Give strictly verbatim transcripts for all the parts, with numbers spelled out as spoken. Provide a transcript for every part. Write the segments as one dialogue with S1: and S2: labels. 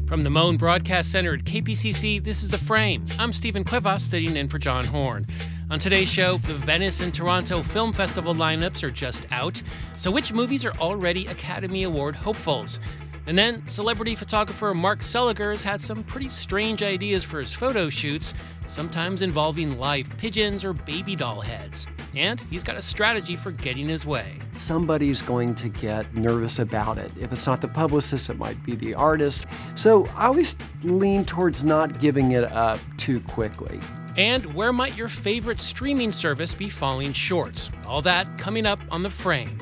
S1: From the Moan Broadcast Center at K P C C, this is The Frame. I'm Stephen Cuevas, sitting in for John Horn. On today's show, the Venice and Toronto Film Festival lineups are just out. So which movies are already Academy Award hopefuls? And then celebrity photographer Mark Seliger has had some pretty strange ideas for his photo shoots, sometimes involving live pigeons or baby doll heads. And he's got a strategy for getting his way.
S2: Somebody's going to get nervous about it. If it's not the publicist, it might be the artist. So I always lean towards not giving it up too quickly.
S1: And where might your favorite streaming service be falling short? All that coming up on The Frame.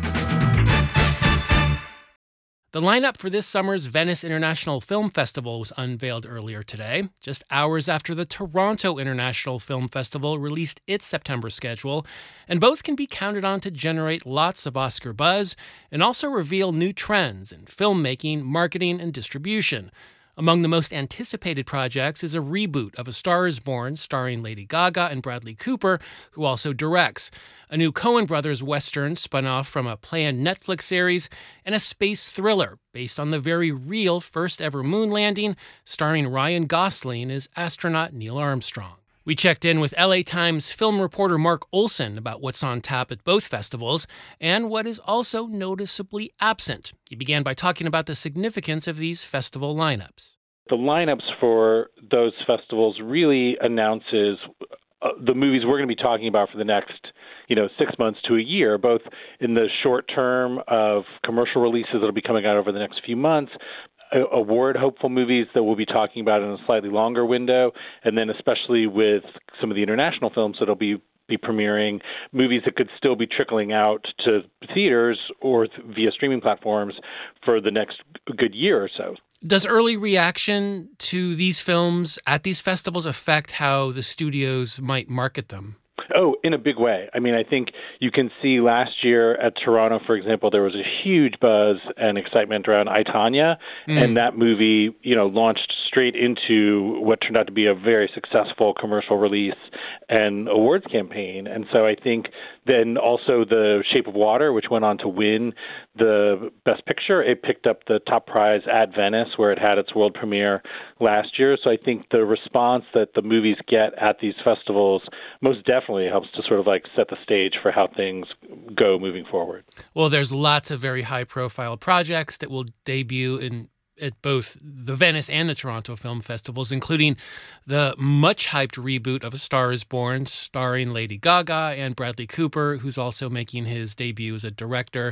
S1: The lineup for this summer's Venice International Film Festival was unveiled earlier today, just hours after the Toronto International Film Festival released its September schedule, and both can be counted on to generate lots of Oscar buzz and also reveal new trends in filmmaking, marketing, and distribution. Among the most anticipated projects is a reboot of A Star is Born starring Lady Gaga and Bradley Cooper, who also directs, a new Coen Brothers Western spun off from a planned Netflix series, and a space thriller based on the very real first-ever moon landing starring Ryan Gosling as astronaut Neil Armstrong. We checked in with L A Times film reporter Mark Olson about what's on tap at both festivals and what is also noticeably absent. He began by talking about the significance of these festival lineups.
S3: The lineups for those festivals really announces uh, the movies we're going to be talking about for the next, you know, six months to a year, both in the short term of commercial releases that will be coming out over the next few months, award hopeful movies that we'll be talking about in a slightly longer window, and then especially with some of the international films that'll be be premiering, movies that could still be trickling out to theaters or th- via streaming platforms for the next good year or so.
S1: Does early reaction to these films at these festivals affect how the studios might market them?
S3: Oh, in a big way. I mean, I think you can see last year at Toronto, for example, there was a huge buzz and excitement around I, Tonya, mm. and that movie, you know, launched straight into what turned out to be a very successful commercial release and awards campaign. And so I think then also The Shape of Water, which went on to win the Best Picture, it picked up the top prize at Venice, where it had its world premiere last year. So I think the response that the movies get at these festivals most definitely helps to sort of like set the stage for how things go moving forward.
S1: Well, there's lots of very high-profile projects that will debut in at both the Venice and the Toronto Film Festivals, including the much-hyped reboot of A Star is Born, starring Lady Gaga and Bradley Cooper, who's also making his debut as a director.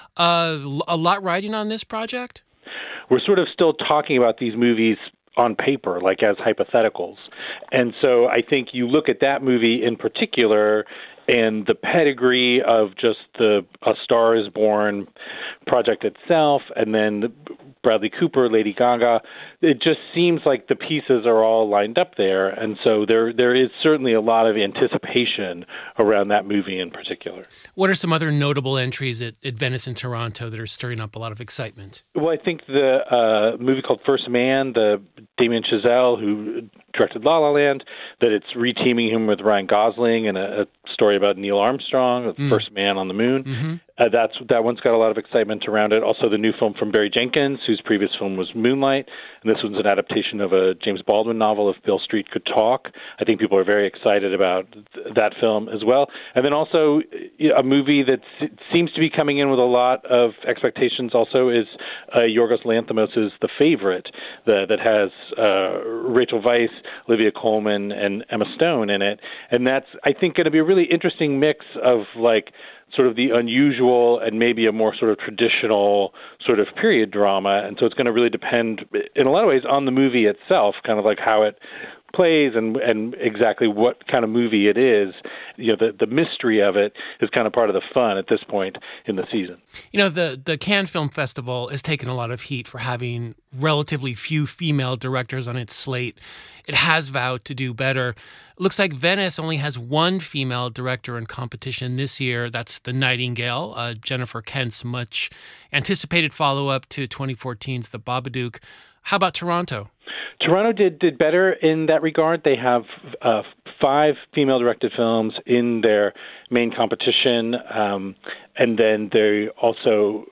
S1: Uh, a lot riding on this project?
S3: We're sort of still talking about these movies on paper, like as hypotheticals. And so I think you look at that movie in particular and the pedigree of just the A Star is Born project itself, and then Bradley Cooper, Lady Gaga, it just seems like the pieces are all lined up there. And so there there is certainly a lot of anticipation around that movie in particular.
S1: What are some other notable entries at, at Venice and Toronto that are stirring up a lot of excitement?
S3: Well, I think the uh, movie called First Man, the Damien Chazelle, who directed La La Land, that it's reteaming him with Ryan Gosling and a, a story about Neil Armstrong, the mm. first man on the moon. Mm-hmm. Uh, that's that one's got a lot of excitement around it. Also, the new film from Barry Jenkins, whose previous film was Moonlight, and this one's an adaptation of a James Baldwin novel, If Beale Street Could Talk. I think people are very excited about th- that film as well. And then also a movie that s- seems to be coming in with a lot of expectations also is uh, Yorgos Lanthimos' The Favorite, the, that has uh, Rachel Weisz, Olivia Colman, and Emma Stone in it. And that's, I think, going to be a really interesting mix of, like, sort of the unusual and maybe a more sort of traditional sort of period drama. And so it's going to really depend, in a lot of ways, on the movie itself, kind of like how it plays and and exactly what kind of movie it is. You know, the, the mystery of it is kind of part of the fun at this point in the season.
S1: You know, the, the Cannes Film Festival has taken a lot of heat for having relatively few female directors on its slate. It has vowed to do better. It looks like Venice only has one female director in competition this year. That's The Nightingale, uh, Jennifer Kent's much anticipated follow-up to twenty fourteen's The Babadook. How about Toronto?
S3: Toronto did, did better in that regard. They have uh, five female-directed films in their main competition, um, and then they also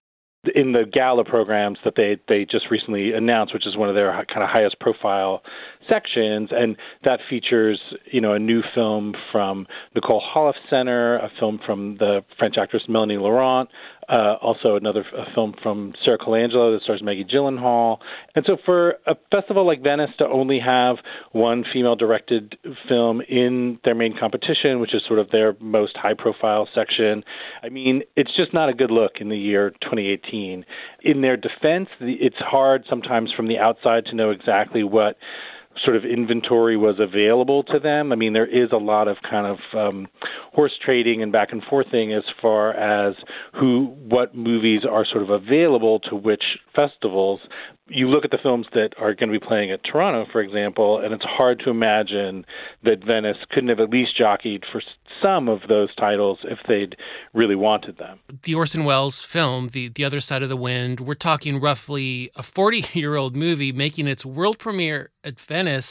S3: in the gala programs that they, they just recently announced, which is one of their kind of highest profile sections, and that features, you know, a new film from Nicole Holofcener, a film from the French actress Melanie Laurent, uh, also another a film from Sarah Colangelo that stars Maggie Gyllenhaal. And so for a festival like Venice to only have one female-directed film in their main competition, which is sort of their most high-profile section, I mean, it's just not a good look in the year twenty eighteen. In their defense, it's hard sometimes from the outside to know exactly what sort of inventory was available to them. I mean, there is a lot of kind of um, horse trading and back and forthing as far as who, what movies are sort of available to which festivals. You look at the films that are going to be playing at Toronto, for example, and it's hard to imagine that Venice couldn't have at least jockeyed for some of those titles if they'd really wanted them.
S1: The Orson Welles film, The The Other Side of the Wind, we're talking roughly a forty-year-old movie making its world premiere at Venice,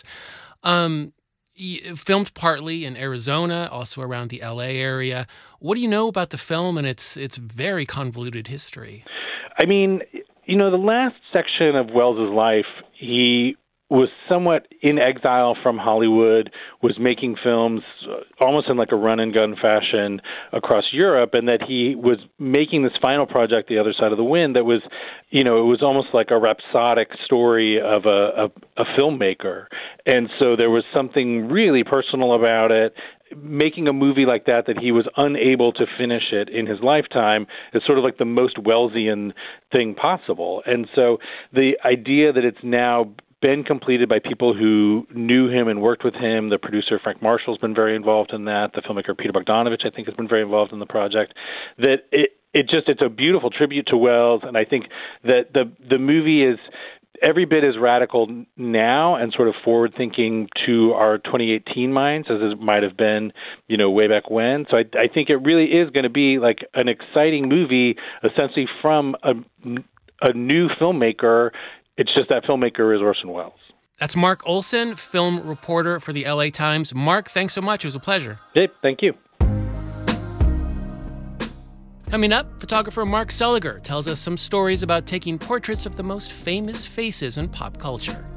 S1: um, filmed partly in Arizona, also around the L A area. What do you know about the film and its its very convoluted history?
S3: I mean, you know, the last section of Welles's life, he was somewhat in exile from Hollywood, was making films almost in like a run-and-gun fashion across Europe, and that he was making this final project, The Other Side of the Wind, that was, you know, it was almost like a rhapsodic story of a, a, a filmmaker. And so there was something really personal about it. Making a movie like that, that he was unable to finish it in his lifetime, is sort of like the most Wellesian thing possible. And so the idea that it's now been completed by people who knew him and worked with him. The producer, Frank Marshall's been very involved in that. The filmmaker, Peter Bogdanovich, I think, has been very involved in the project. That it, it just, it's a beautiful tribute to Welles. And I think that the, the movie is every bit as radical now and sort of forward-thinking to our twenty eighteen minds as it might have been, you know, way back when. So I, I think it really is going to be like an exciting movie, essentially from a, a new filmmaker. It's just that filmmaker is Orson Welles.
S1: That's Mark Olson, film reporter for the L A Times. Mark, thanks so much. It was a pleasure.
S3: Hey, thank you.
S1: Coming up, photographer Mark Seliger tells us some stories about taking portraits of the most famous faces in pop culture.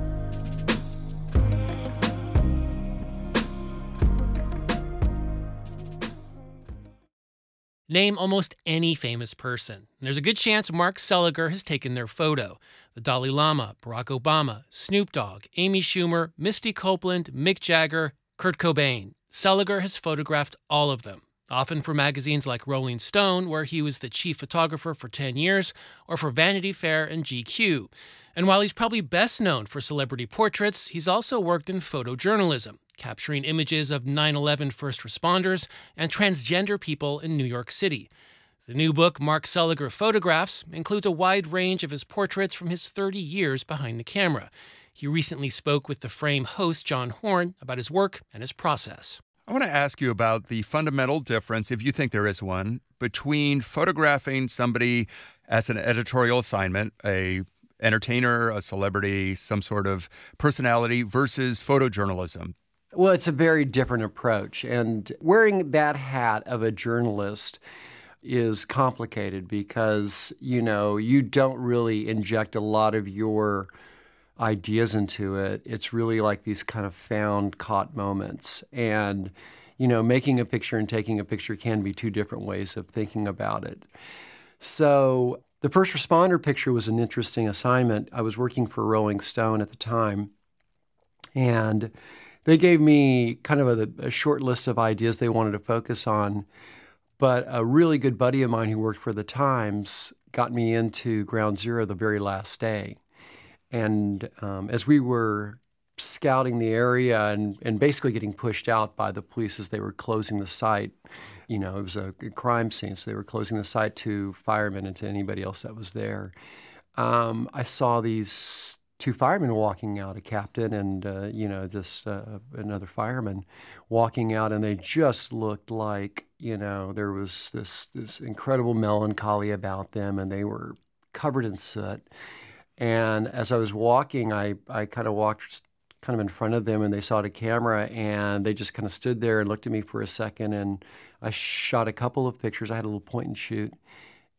S1: Name almost any famous person. There's a good chance Mark Seliger has taken their photo. The Dalai Lama, Barack Obama, Snoop Dogg, Amy Schumer, Misty Copeland, Mick Jagger, Kurt Cobain. Seliger has photographed all of them, often for magazines like Rolling Stone, where he was the chief photographer for ten years, or for Vanity Fair and G Q. And while he's probably best known for celebrity portraits, he's also worked in photojournalism, capturing images of nine eleven first responders and transgender people in New York City. The new book, Mark Seliger Photographs, includes a wide range of his portraits from his thirty years behind the camera. He recently spoke with the Frame host, John Horn, about his work and his process.
S4: I want to ask you about the fundamental difference, if you think there is one, between photographing somebody as an editorial assignment, a entertainer, a celebrity, some sort of personality, versus photojournalism.
S2: Well, it's a very different approach. And wearing that hat of a journalist is complicated because, you know, you don't really inject a lot of your ideas into it. It's really like these kind of found, caught moments. And, you know, making a picture and taking a picture can be two different ways of thinking about it. So the first responder picture was an interesting assignment. I was working for Rolling Stone at the time, and they gave me kind of a, a short list of ideas they wanted to focus on. But a really good buddy of mine who worked for the Times got me into Ground Zero the very last day. And um, as we were scouting the area and, and basically getting pushed out by the police as they were closing the site, you know, it was a, a crime scene, so they were closing the site to firemen and to anybody else that was there. Um, I saw these two firemen walking out, a captain and, uh, you know, just uh, another fireman walking out, and they just looked like, you know, there was this, this incredible melancholy about them, and they were covered in soot. And as I was walking, I, I kind of walked kind of in front of them, and they saw the camera, and they just kind of stood there and looked at me for a second, and I shot a couple of pictures. I had a little point and shoot.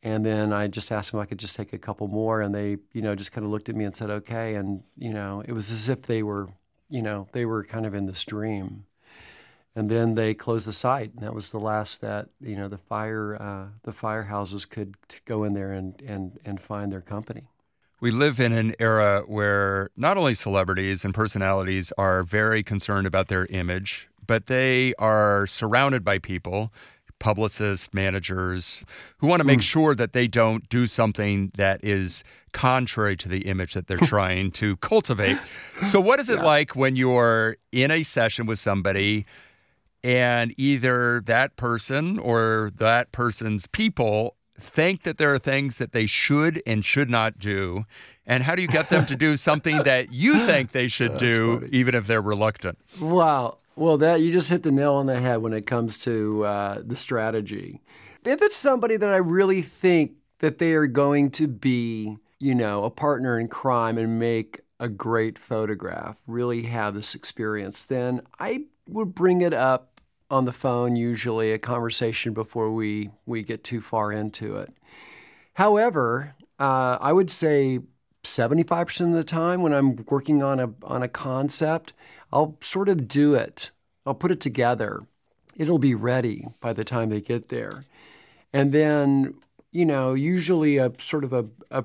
S2: And then I just asked them if I could just take a couple more, and they, you know, just kind of looked at me and said, okay. And, you know, it was as if they were, you know, they were kind of in this dream. And then they closed the site, and that was the last that, you know, the fire, uh, the firehouses could go in there and, and, and find their company.
S4: We live in an era where not only celebrities and personalities are very concerned about their image, but they are surrounded by people, publicists, managers, who want to make mm. sure that they don't do something that is contrary to the image that they're trying to cultivate. So what is it yeah. like when you're in a session with somebody and either that person or that person's people think that there are things that they should and should not do? And how do you get them to do something that you think they should do, funny. Even if they're reluctant?
S2: Wow. Well, that you just hit the nail on the head when it comes to uh, the strategy. If it's somebody that I really think that they are going to be, you know, a partner in crime and make a great photograph, really have this experience, then I would bring it up on the phone, usually a conversation before we, we get too far into it. However, uh, I would say seventy-five percent of the time when I'm working on a on a concept, I'll sort of do it. I'll put it together. It'll be ready by the time they get there. And then, you know, usually a sort of a, a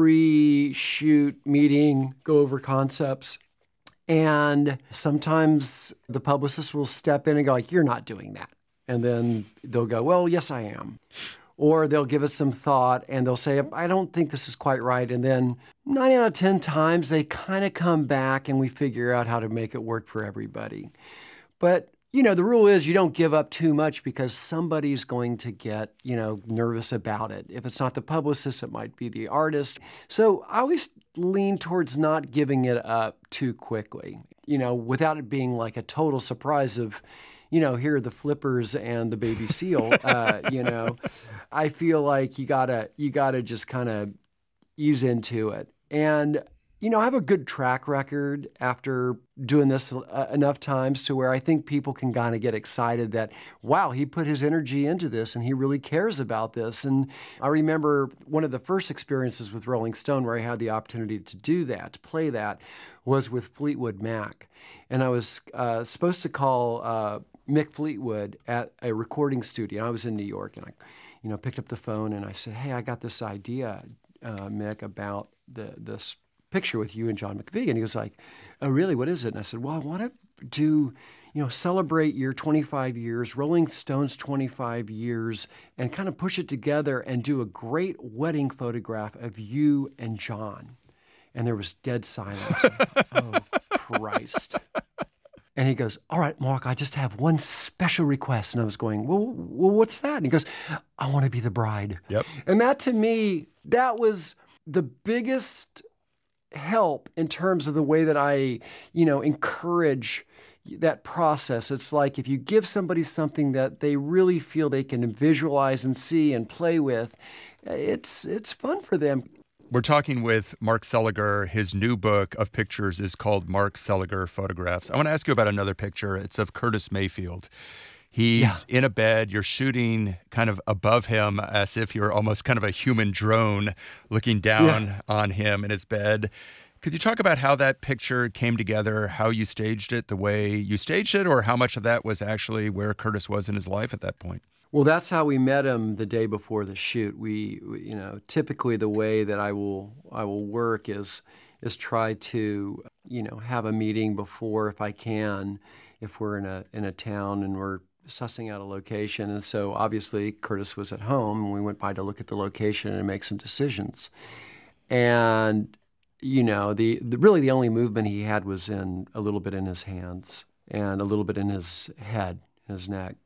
S2: pre-shoot meeting, go over concepts. And sometimes the publicist will step in and go like, you're not doing that. And then they'll go, well, yes, I am. Or they'll give it some thought and they'll say, I don't think this is quite right. And then nine out of ten times they kind of come back and we figure out how to make it work for everybody. But, you know, the rule is you don't give up too much because somebody's going to get, you know, nervous about it. If it's not the publicist, it might be the artist. So I always lean towards not giving it up too quickly, you know, without it being like a total surprise of, you know, here are the flippers and the baby seal. uh, you know, I feel like you gotta you gotta just kind of ease into it. And you know, I have a good track record after doing this uh, enough times to where I think people can kind of get excited that, wow, he put his energy into this and he really cares about this. And I remember one of the first experiences with Rolling Stone where I had the opportunity to do that, to play that, was with Fleetwood Mac. And I was uh, supposed to call uh, Mick Fleetwood at a recording studio. I was in New York, and I, you know, picked up the phone and I said, hey, I got this idea, uh, Mick, about the this picture with you and John McVie. And he was like, oh, really? What is it? And I said, well, I want to do, you know, celebrate your twenty-five years, Rolling Stones twenty-five years, and kind of push it together and do a great wedding photograph of you and John. And there was dead silence. Oh, Christ. And he goes, all right, Mark, I just have one special request. And I was going, well, well, what's that? And he goes, I want to be the bride.
S4: Yep.
S2: And that, to me, that was the biggest help in terms of the way that I, you know, encourage that process. It's like if you give somebody something that they really feel they can visualize and see and play with, it's it's fun for them.
S4: We're talking with Mark Seliger. His new book of pictures is called Mark Seliger Photographs. I want to ask you about another picture. It's of Curtis Mayfield. He's yeah. in a bed. You're shooting kind of above him as if you're almost kind of a human drone looking down yeah. on him in his bed. Could you talk about how that picture came together, how you staged it, the way you staged it, or how much of that was actually where Curtis was in his life at that point?
S2: Well, that's how we met him the day before the shoot. We, we you know, typically the way that I will I will work is is try to, you know, have a meeting before if I can, if we're in a in a town and we're sussing out a location. And so obviously Curtis was at home and we went by to look at the location and make some decisions. And, you know, the, the really the only movement he had was in a little bit in his hands and a little bit in his head, in his neck.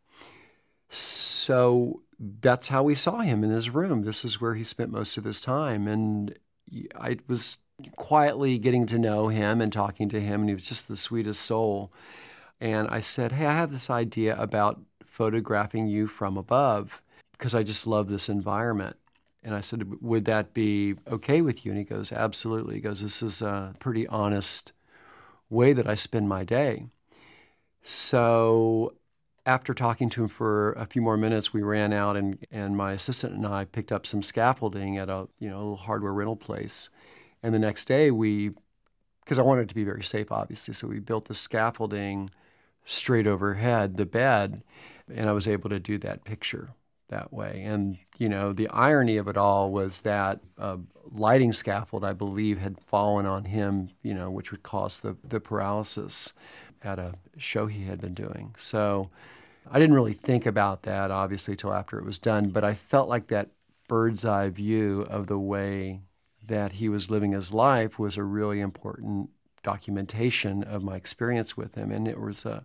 S2: So that's how we saw him in his room. This is where he spent most of his time. And I was quietly getting to know him and talking to him, and he was just the sweetest soul. And I said, hey, I have this idea about photographing you from above because I just love this environment. And I said, would that be okay with you? And he goes, absolutely. He goes, this is a pretty honest way that I spend my day. So after talking to him for a few more minutes, we ran out, and, and my assistant and I picked up some scaffolding at a you know a little hardware rental place. And the next day, we, because I wanted it to be very safe, obviously, so we built the scaffolding straight overhead the bed, and I was able to do that picture that way. And, you know, the irony of it all was that a lighting scaffold, I believe, had fallen on him, you know, which would cause the, the paralysis at a show he had been doing. So I didn't really think about that, obviously, till after it was done, but I felt like that bird's eye view of the way that he was living his life was a really important documentation of my experience with him. And it was a,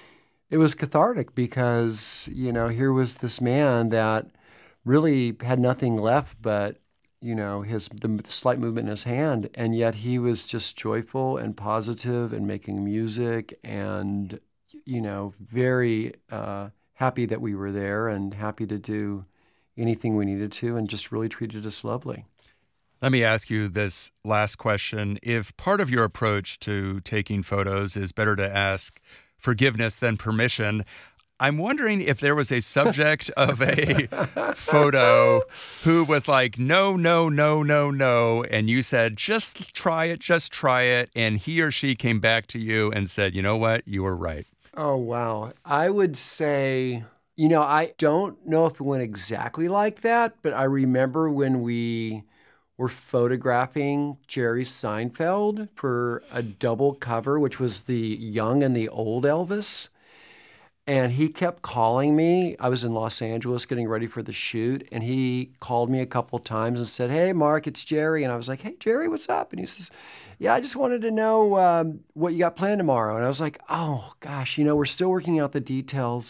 S2: it was cathartic because, you know, here was this man that really had nothing left but, you know, his the slight movement in his hand, and yet he was just joyful and positive and making music and, you know, very uh, happy that we were there and happy to do anything we needed to, and just really treated us lovely.
S4: Let me ask you this last question. If part of your approach to taking photos is better to ask forgiveness than permission, I'm wondering if there was a subject of a photo who was like, no, no, no, no, no, and you said, just try it, just try it, and he or she came back to you and said, you know what, you were right.
S2: Oh, wow. I would say, you know, I don't know if it went exactly like that, but I remember when we were photographing Jerry Seinfeld for a double cover, which was the young and the old Elvis. And he kept calling me. I was in Los Angeles getting ready for the shoot, and he called me a couple times and said, hey, Mark, it's Jerry. And I was like, hey, Jerry, what's up? And he says, yeah, I just wanted to know um, what you got planned tomorrow. And I was like, oh, gosh, you know, we're still working out the details.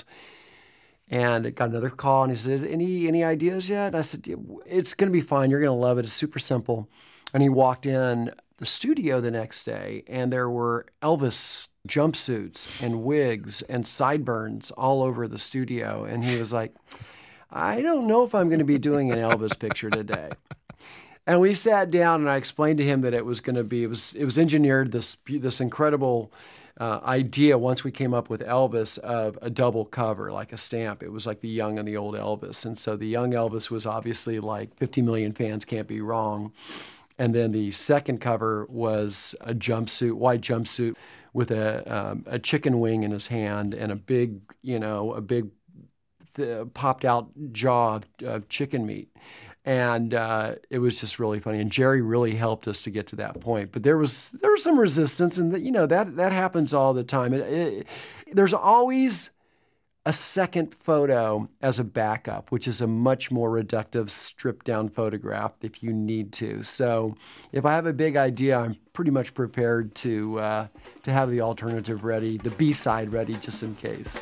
S2: And I got another call, and he said, any any ideas yet? And I said, it's going to be fine. You're going to love it. It's super simple. And he walked in the studio the next day, and there were Elvis jumpsuits and wigs and sideburns all over the studio. And he was like, I don't know if I'm going to be doing an Elvis picture today. And we sat down, and I explained to him that it was going to be, it was it was engineered, this this incredible uh, idea once we came up with Elvis of a double cover, like a stamp. It was like the young and the old Elvis. And so the young Elvis was obviously like fifty million fans can't be wrong. And then the second cover was a jumpsuit, white jumpsuit with a um, a chicken wing in his hand and a big, you know, a big th- popped out jaw of, of chicken meat. And uh, it was just really funny. And Jerry really helped us to get to that point. But there was there was some resistance, and you know that that happens all the time. It, it, there's always a second photo as a backup, which is a much more reductive, stripped-down photograph if you need to. So if I have a big idea, I'm pretty much prepared to uh, to have the alternative ready, the B-side ready, just in case.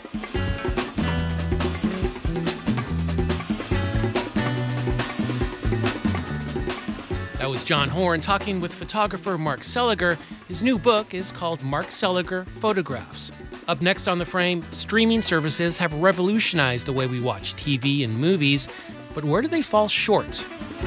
S1: That was John Horn talking with photographer Mark Seliger. His new book is called Mark Seliger Photographs. Up next on The Frame, streaming services have revolutionized the way we watch T V and movies, but where do they fall short?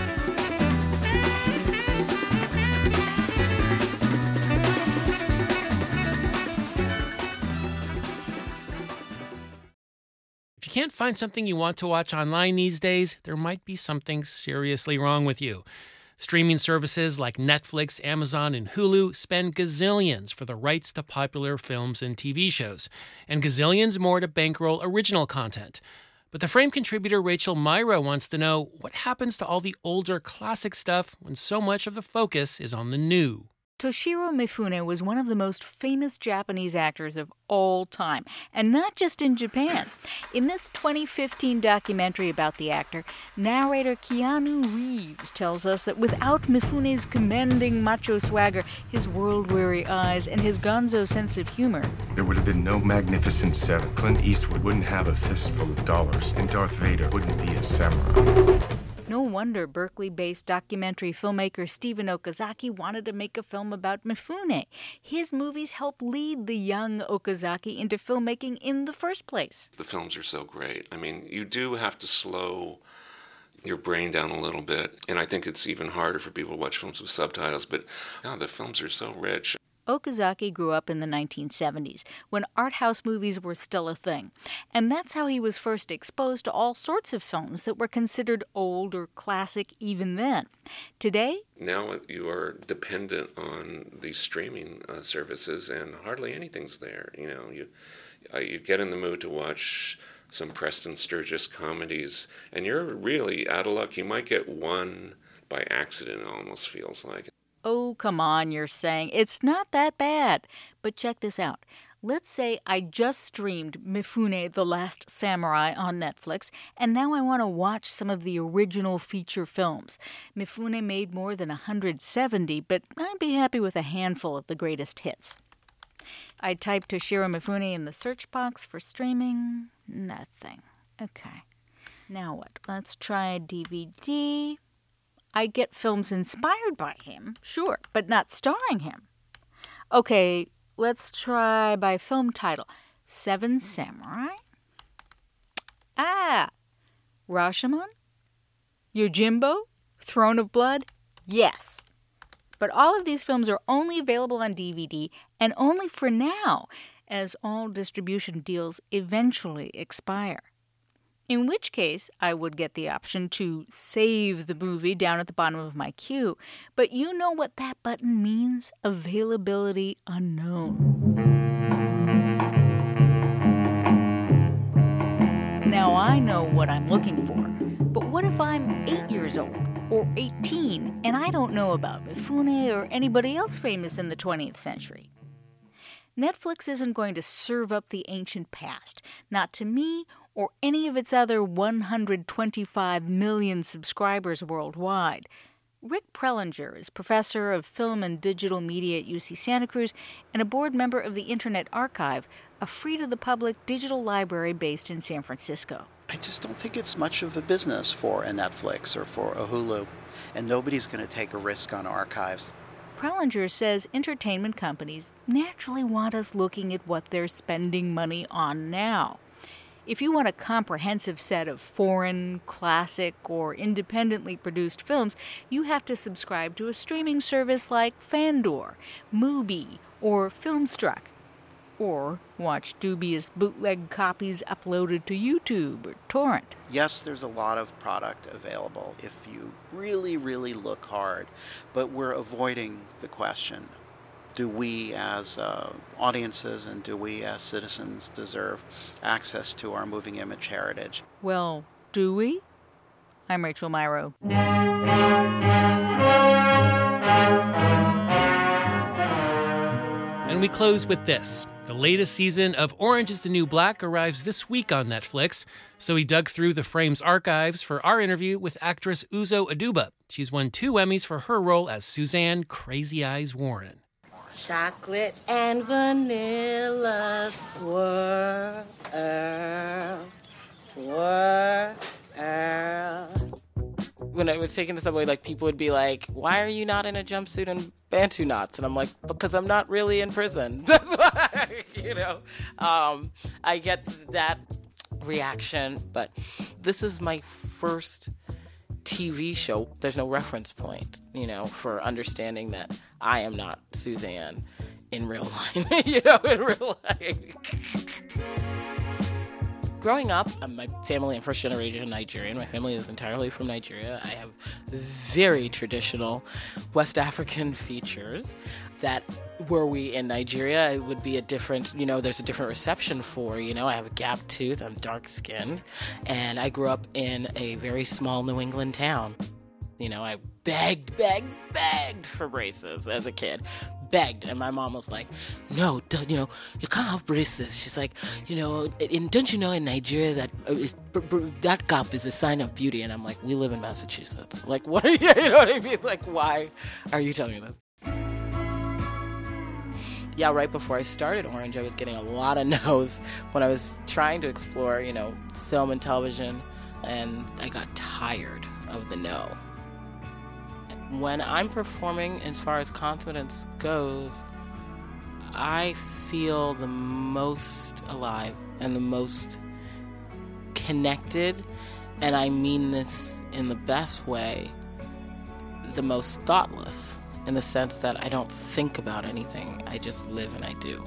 S1: If you can't find something you want to watch online these days, there might be something seriously wrong with you. Streaming services like Netflix, Amazon, and Hulu spend gazillions for the rights to popular films and T V shows, and gazillions more to bankroll original content. But The Frame contributor Rachel Myra wants to know what happens to all the older classic stuff when so much of the focus is on the new.
S5: Toshiro Mifune was one of the most famous Japanese actors of all time, and not just in Japan. In this twenty fifteen documentary about the actor, narrator Keanu Reeves tells us that without Mifune's commanding macho swagger, his world-weary eyes, and his gonzo sense of humor,
S6: there would have been no Magnificent Seven. Clint Eastwood wouldn't have a fistful of dollars, and Darth Vader wouldn't be a samurai.
S5: No wonder Berkeley-based documentary filmmaker Stephen Okazaki wanted to make a film about Mifune. His movies helped lead the young Okazaki into filmmaking in the first place.
S7: The films are so great. I mean, you do have to slow your brain down a little bit, and I think it's even harder for people to watch films with subtitles, but yeah, the films are so rich.
S5: Okazaki grew up in the nineteen seventies, when art house movies were still a thing. And that's how he was first exposed to all sorts of films that were considered old or classic even then. Today,
S7: now you are dependent on these streaming uh, services, and hardly anything's there. You know, you uh, you get in the mood to watch some Preston Sturges comedies, and you're really out of luck. You might get one by accident, it almost feels like.
S5: Oh, come on, you're saying. It's not that bad. But check this out. Let's say I just streamed Mifune: The Last Samurai on Netflix, and now I want to watch some of the original feature films. Mifune made more than one hundred seventy, but I'd be happy with a handful of the greatest hits. I typed Toshiro Mifune in the search box for streaming. Nothing. Okay. Now what? Let's try a D V D. I get films inspired by him, sure, but not starring him. Okay, let's try by film title. Seven Samurai? Ah! Rashomon? Yojimbo? Throne of Blood? Yes. But all of these films are only available on D V D, and only for now, as all distribution deals eventually expire. In which case, I would get the option to save the movie down at the bottom of my queue. But you know what that button means? Availability unknown. Now I know what I'm looking for. But what if I'm eight years old or eighteen and I don't know about Mifune or anybody else famous in the twentieth century? Netflix isn't going to serve up the ancient past, not to me or any of its other one hundred twenty-five million subscribers worldwide. Rick Prelinger is professor of film and digital media at U C Santa Cruz and a board member of the Internet Archive, a free-to-the-public digital library based in San Francisco.
S8: I just don't think it's much of a business for a Netflix or for a Hulu, and nobody's going to take a risk on archives.
S5: Prelinger says entertainment companies naturally want us looking at what they're spending money on now. If you want a comprehensive set of foreign, classic, or independently produced films, you have to subscribe to a streaming service like Fandor, Mubi, or Filmstruck, or watch dubious bootleg copies uploaded to YouTube or Torrent.
S8: Yes, there's a lot of product available if you really, really look hard, but we're avoiding the question. Do we as uh, audiences and do we as citizens deserve access to our moving image heritage?
S5: Well, do we? I'm Rachel Myrow.
S1: And we close with this. The latest season of Orange is the New Black arrives this week on Netflix, so we dug through the Frames archives for our interview with actress Uzo Aduba. She's won two Emmys for her role as Suzanne Crazy Eyes Warren.
S9: Chocolate and vanilla swirl, swirl. When I was taking the subway, like, people would be like, why are you not in a jumpsuit and Bantu knots? And I'm like, because I'm not really in prison. That's why, you know. Um, I get that reaction, but this is my first T V show. There's no reference point, you know, for understanding that I am not Suzanne in real life, you know, in real life. Growing up, my family, I'm first generation Nigerian. My family is entirely from Nigeria. I have very traditional West African features that were we in Nigeria, it would be a different, you know, there's a different reception for, you know. I have a gap tooth, I'm dark-skinned, and I grew up in a very small New England town. You know, I begged, begged, begged for braces as a kid. Begged, and my mom was like, no, don't, you know, you can't have braces. She's like, you know, in, don't you know in Nigeria that uh, is, b- b- that gap is a sign of beauty? And I'm like, we live in Massachusetts. Like, what are you, you know what I mean? Like, why are you telling me this? Yeah, right before I started Orange, I was getting a lot of no's when I was trying to explore, you know, film and television, and I got tired of the no. When I'm performing, as far as confidence goes, I feel the most alive and the most connected, and I mean this in the best way, the most thoughtless in the sense that I don't think about anything. I just live and I do.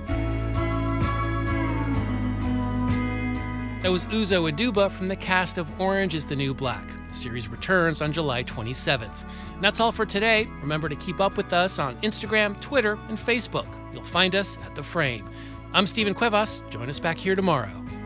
S1: That was Uzo Aduba from the cast of Orange is the New Black. The series returns on July twenty-seventh. And that's all for today. Remember to keep up with us on Instagram, Twitter, and Facebook. You'll find us at The Frame. I'm Stephen Cuevas. Join us back here tomorrow.